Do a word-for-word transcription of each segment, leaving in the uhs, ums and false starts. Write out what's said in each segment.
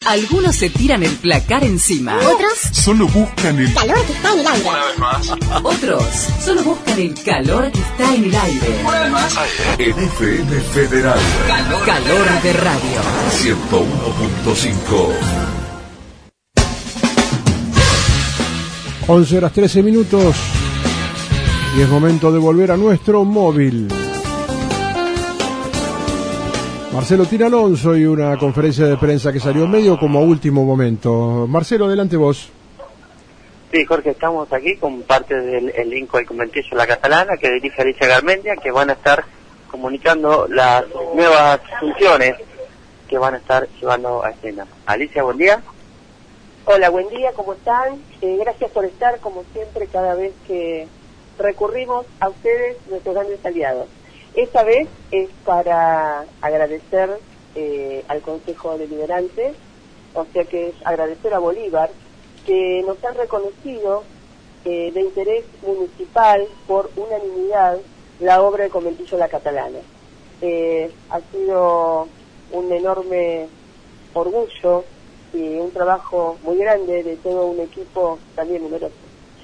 Algunos se tiran el placar encima. Otros solo buscan el calor que está en el aire. Una vez más. Otros solo buscan el calor que está en el aire. Una vez más. En F M Federal. Calor, calor de radio. ciento uno punto cinco. once horas trece minutos. Y es momento de volver a nuestro móvil. Marcelo Tina Alonso y una conferencia de prensa que salió medio como a último momento. Marcelo, adelante vos. Sí, Jorge, estamos aquí con parte del elenco del Conventillo La Catalana que dirige Alicia Garmendia, que van a estar comunicando las nuevas funciones que van a estar llevando a escena. Alicia, buen día. Hola, buen día, ¿cómo están? Eh, gracias por estar, como siempre, cada vez que recurrimos a ustedes, nuestros grandes aliados. Esta vez es para agradecer eh, al Consejo Deliberante, o sea que es agradecer a Bolívar, que nos han reconocido eh, de interés municipal por unanimidad la obra del Conventillo La Catalana. Eh, ha sido un enorme orgullo y un trabajo muy grande de todo un equipo también numeroso.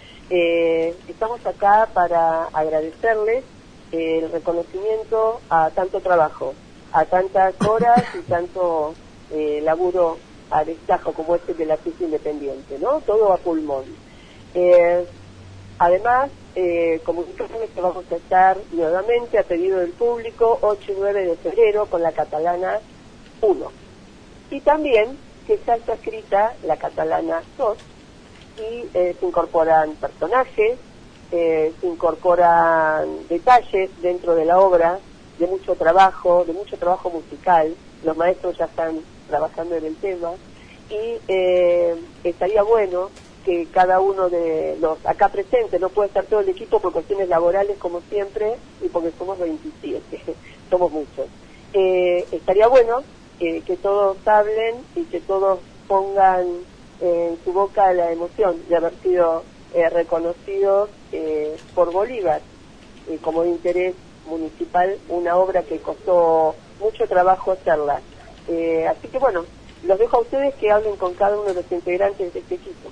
Eh, estamos acá para agradecerles el reconocimiento a tanto trabajo, a tantas horas y tanto eh, laburo a destajo como este de la fiesta independiente, ¿no? Todo a pulmón. Eh, además, eh, comunicarles que vamos a estar nuevamente a pedido del público ocho y nueve de febrero con la Catalana uno. Y también que ya está escrita la Catalana dos y eh, se incorporan personajes, Eh, se incorporan detalles dentro de la obra, de mucho trabajo, de mucho trabajo musical. Los maestros ya están trabajando en el tema y eh, estaría bueno que cada uno de los acá presentes, no puede estar todo el equipo por cuestiones laborales como siempre y porque somos veintisiete, somos muchos. Eh, estaría bueno eh, que todos hablen y que todos pongan en su boca la emoción de haber sido Eh, reconocidos eh, por Bolívar eh, como de interés municipal, una obra que costó mucho trabajo hacerla. Eh, así que bueno, los dejo a ustedes que hablen con cada uno de los integrantes de este equipo.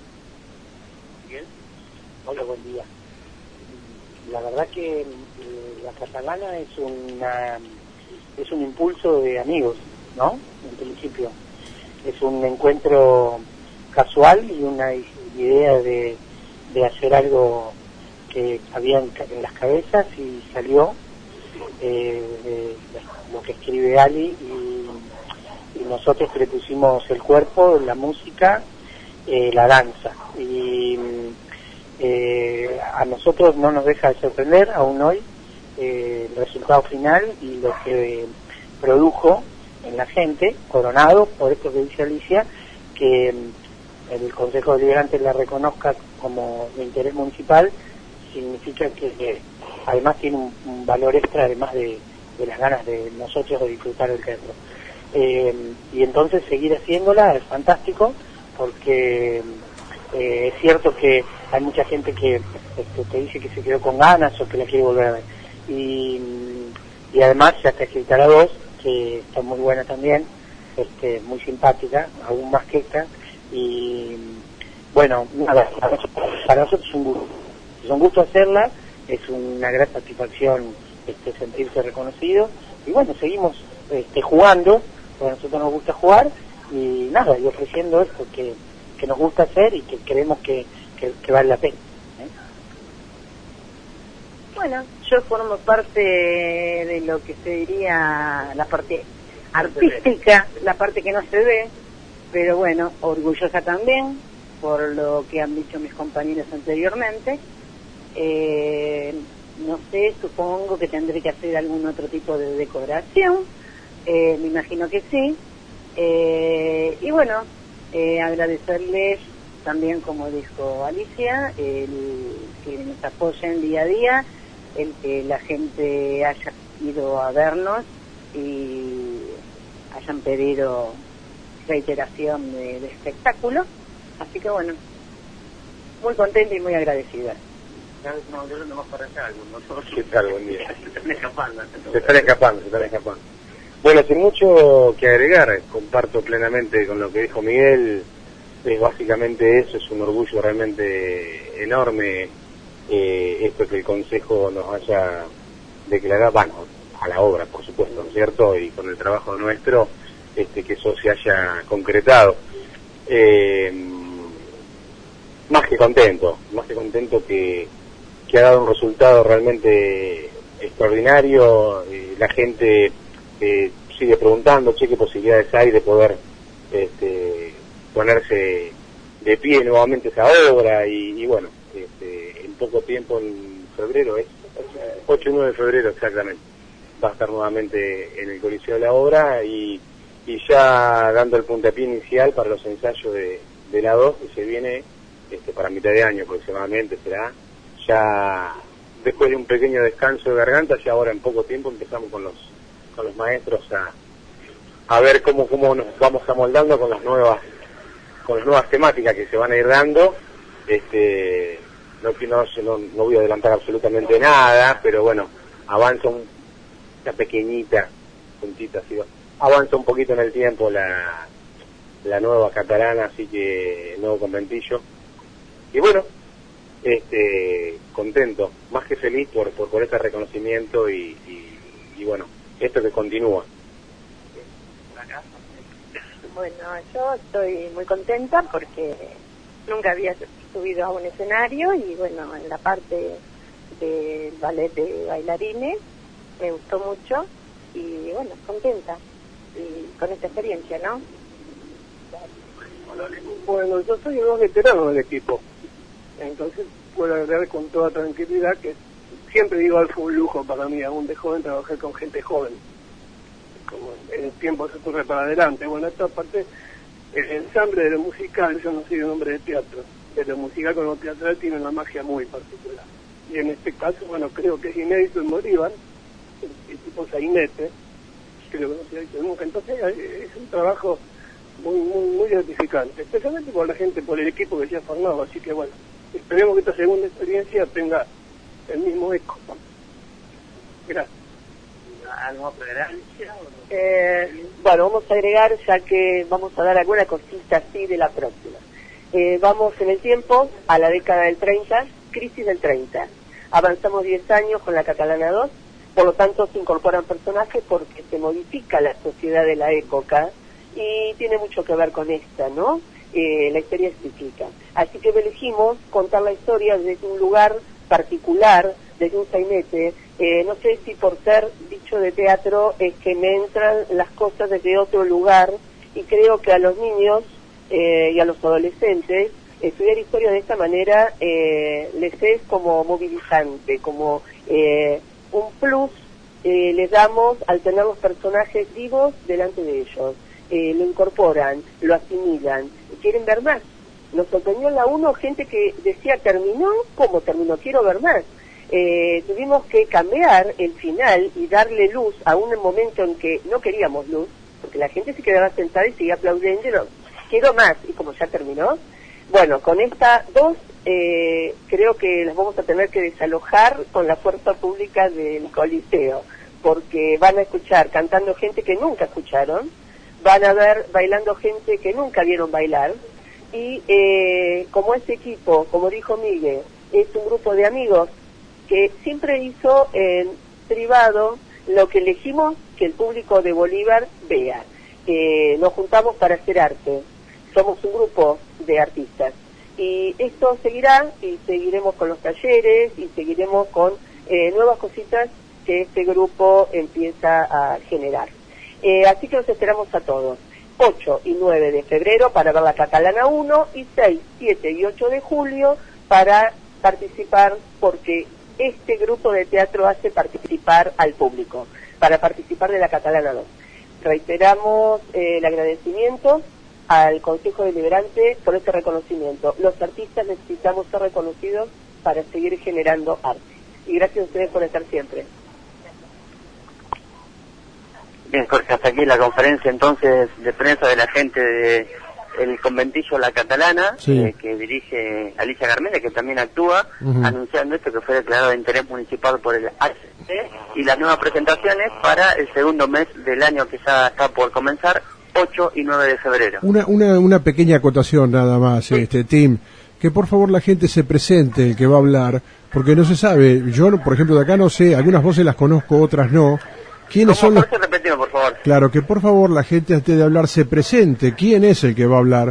Bien. Hola, buen día. La verdad que eh, la Catalana es una es un impulso de amigos, ¿no? En principio es un encuentro casual y una idea de de hacer algo que había en, en las cabezas y salió eh, de lo que escribe Ali y, y nosotros le pusimos el cuerpo, la música, eh, la danza y eh, a nosotros no nos deja de sorprender aún hoy eh, el resultado final y lo que produjo en la gente, coronado por esto que dice Alicia, que el Consejo Deliberante la reconozca como de interés municipal, significa que eh, además tiene un, un valor extra, además de, de las ganas de nosotros de disfrutar del teatro. Eh, y entonces seguir haciéndola es fantástico, porque eh, es cierto que hay mucha gente que este, te dice que se quedó con ganas o que la quiere volver a ver. Y, y además ya está escrita la dos, que está muy buena también, este, muy simpática, aún más que esta. Y bueno, nada, para nosotros es un gusto, es un gusto hacerla, es una gran satisfacción este, sentirse reconocido y bueno, seguimos este, jugando, porque a nosotros nos gusta jugar y nada, y ofreciendo esto que, que nos gusta hacer y que creemos que, que, que vale la pena, ¿eh? Bueno, yo formo parte de lo que se diría la parte artística, la parte que no se ve, pero bueno, orgullosa también por lo que han dicho mis compañeros anteriormente. Eh, no sé, supongo que tendré que hacer algún otro tipo de decoración, eh, me imagino que sí. Eh, y bueno, eh, agradecerles también, como dijo Alicia, el que nos apoyen día a día, el que la gente haya ido a vernos y hayan pedido reiteración de, de espectáculo, así que bueno, muy contenta y muy agradecida. No, yo no más para allá algo, ¿no? ¿Qué tal? Buen día. Se están escapando. Se están escapando, se están escapando. Bueno, sin mucho que agregar, comparto plenamente con lo que dijo Miguel. Es básicamente eso, es un orgullo realmente enorme eh, esto que el Consejo nos haya declarado, bueno, a la obra, por supuesto, ¿no es cierto? Y con el trabajo nuestro, este, que eso se haya concretado. Eh, más que contento, más que contento que, que ha dado un resultado realmente extraordinario. Eh, la gente eh, sigue preguntando, che, qué posibilidades hay de poder este, ponerse de pie nuevamente esa obra, y, y bueno, este, en poco tiempo, en febrero, es ocho y nueve de febrero exactamente, va a estar nuevamente en el Coliseo de la Obra, y, y ya dando el puntapié inicial para los ensayos de, de la dos, que se viene este, para mitad de año aproximadamente, será ya después de un pequeño descanso de garganta. Ya ahora en poco tiempo empezamos con los con los maestros a, a ver cómo cómo nos vamos amoldando con las nuevas con las nuevas temáticas que se van a ir dando. Este no no, no, no voy a adelantar absolutamente nada, pero bueno, avanza un, una pequeñita puntita así, avanza un poquito en el tiempo la la nueva catalana, así que nuevo conventillo. Y bueno, este contento, más que feliz por por, por este reconocimiento, y, y, y bueno, esto que continúa. Bueno, yo estoy muy contenta porque nunca había subido a un escenario, y bueno, en la parte del ballet de bailarines me gustó mucho, y bueno, contenta y con esta experiencia, ¿no? Bueno, yo soy un veterano del equipo, entonces puedo agregar con toda tranquilidad que siempre digo, fue un lujo para mí, aún de joven, trabajar con gente joven. Como el tiempo se corre para adelante. Bueno, esta parte, el ensamble de lo musical, yo no soy un hombre de teatro, de lo musical con lo teatral tiene una magia muy particular. Y en este caso, bueno, creo que es inédito en Bolívar, el, el tipo sainete, creo que no se ha hecho nunca. Entonces es un trabajo muy, muy, muy gratificante, especialmente por la gente, por el equipo que se ha formado. Así que bueno, esperemos que esta segunda experiencia tenga el mismo eco. Gracias. ¿Algo agregar? Eh, bueno, vamos a agregar, ya que vamos a dar alguna cosita así de la próxima. Eh, vamos en el tiempo a la década del treinta, crisis del treinta. Avanzamos diez años con la Catalana dos, por lo tanto se incorporan personajes porque se modifica la sociedad de la época, y tiene mucho que ver con esta, ¿no? Eh, la historia es cíclica. Así que elegimos contar la historia desde un lugar particular, desde un sainete. Eh, no sé si por ser dicho de teatro es que me entran las cosas desde otro lugar, y creo que a los niños eh, y a los adolescentes estudiar historia de esta manera eh, les es como movilizante, como eh, un plus eh, les damos al tener los personajes vivos delante de ellos. Eh, lo incorporan, lo asimilan, quieren ver más. Nos sorprendió en la uno gente que decía, ¿terminó? ¿Cómo terminó? Quiero ver más. Eh, tuvimos que cambiar el final y darle luz a un momento en que no queríamos luz, porque la gente se quedaba sentada y seguía aplaudiendo, no, quiero más, y como ya terminó, bueno, con esta dos eh, creo que las vamos a tener que desalojar con la fuerza pública del Coliseo, porque van a escuchar cantando gente que nunca escucharon, van a ver bailando gente que nunca vieron bailar, y eh, como ese equipo, como dijo Miguel, es un grupo de amigos que siempre hizo en privado lo que elegimos que el público de Bolívar vea. Eh, nos juntamos para hacer arte, somos un grupo de artistas, y esto seguirá, y seguiremos con los talleres, y seguiremos con eh, nuevas cositas que este grupo empieza a generar. Eh, así que los esperamos a todos, ocho y nueve de febrero para ver la Catalana uno, y seis, siete y ocho de julio para participar, porque este grupo de teatro hace participar al público, para participar de la Catalana dos. Reiteramos eh, el agradecimiento al Consejo Deliberante por este reconocimiento. Los artistas necesitamos ser reconocidos para seguir generando arte. Y gracias a ustedes por estar siempre. Bien, Jorge, hasta aquí la conferencia entonces de prensa de la gente de el conventillo La Catalana, Sí. eh, que dirige Alicia Garmendia, que también actúa, Ujú. anunciando esto que fue declarado de interés municipal por el H C y las nuevas presentaciones para el segundo mes del año que ya está por comenzar, ocho y nueve de febrero. Una, una, una pequeña acotación nada más, este Tim, que por favor la gente se presente, el que va a hablar, porque no se sabe, yo por ejemplo de acá no sé, algunas voces las conozco, otras no. ¿Quiénes son ¿Cómo, los...? Jorge? Repetime, por favor. Claro, que por favor la gente antes de hablar se presente, ¿quién es el que va a hablar?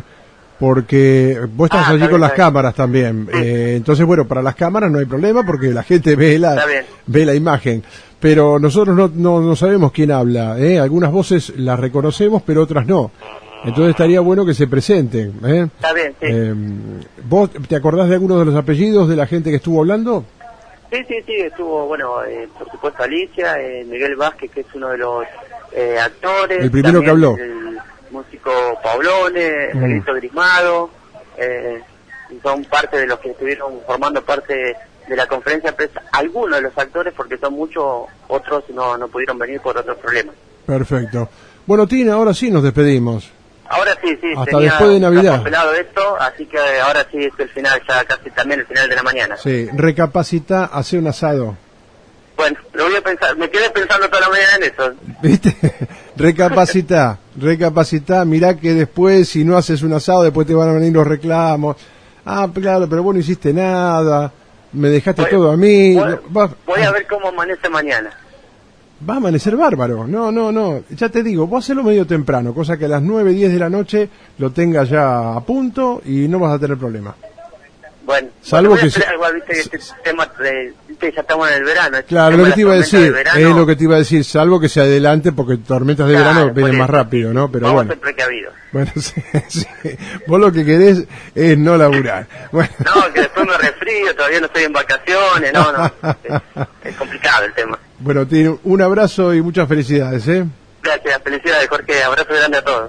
Porque vos estás Ah, allí está con bien, las está bien. cámaras también, eh, entonces bueno, para las cámaras no hay problema porque la gente ve la, Está bien. ve la imagen, pero nosotros no, no, no sabemos quién habla, ¿eh? Algunas voces las reconocemos pero otras no, entonces estaría bueno que se presenten, ¿eh? Está bien, sí. Eh, ¿Vos te acordás de algunos de los apellidos de la gente que estuvo hablando? Sí, sí, sí, estuvo, bueno, eh, por supuesto Alicia, eh, Miguel Vázquez, que es uno de los eh, actores. El primero que también habló. El músico Paulone, Mm. Miguelito Grismado, eh, y son parte de los que estuvieron formando parte de la conferencia de prensa. Algunos de los actores, porque son muchos, otros no, no pudieron venir por otros problemas. Perfecto. Bueno, Tina, ahora sí nos despedimos. Ahora sí, sí, Hasta tenía después de Navidad. pelado esto, así que ahora sí es el final, ya casi también el final de la mañana. Sí, recapacita, hace un asado. Bueno, lo voy a pensar, me quedé pensando toda la mañana en eso. ¿Viste? Recapacita, recapacita, mirá que después si no haces un asado después te van a venir los reclamos. Ah, claro, pero vos no hiciste nada, me dejaste Voy- todo a mí. voy- Va, Voy a ver cómo amanece mañana. va a amanecer bárbaro. No, no, no, ya te digo, vos hacelo medio temprano, cosa que a las nueve, diez de la noche lo tengas ya a punto y no vas a tener problema. Bueno, Salvo bueno, voy a que esperar, se- igual, viste que este tema, de, viste, ya estamos en el verano. este Claro, tema lo de que te las iba a tormentas decir, del verano, es lo que te iba a decir, salvo que se adelante porque tormentas de Claro, verano por vienen más eso. rápido, ¿no? Pero vamos bueno. a ser precavidos. Bueno, sí, sí. Vos lo que querés es no laburar. Bueno. No, que después me resfrío, todavía no estoy en vacaciones, no, no. Es, es complicado el tema. Bueno, tiene un abrazo y muchas felicidades, ¿eh? Gracias, felicidades, Jorge, abrazo grande a todos.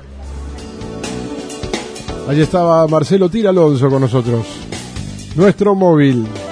Allí estaba Marcelo Tira Alonso con nosotros. Nuestro móvil.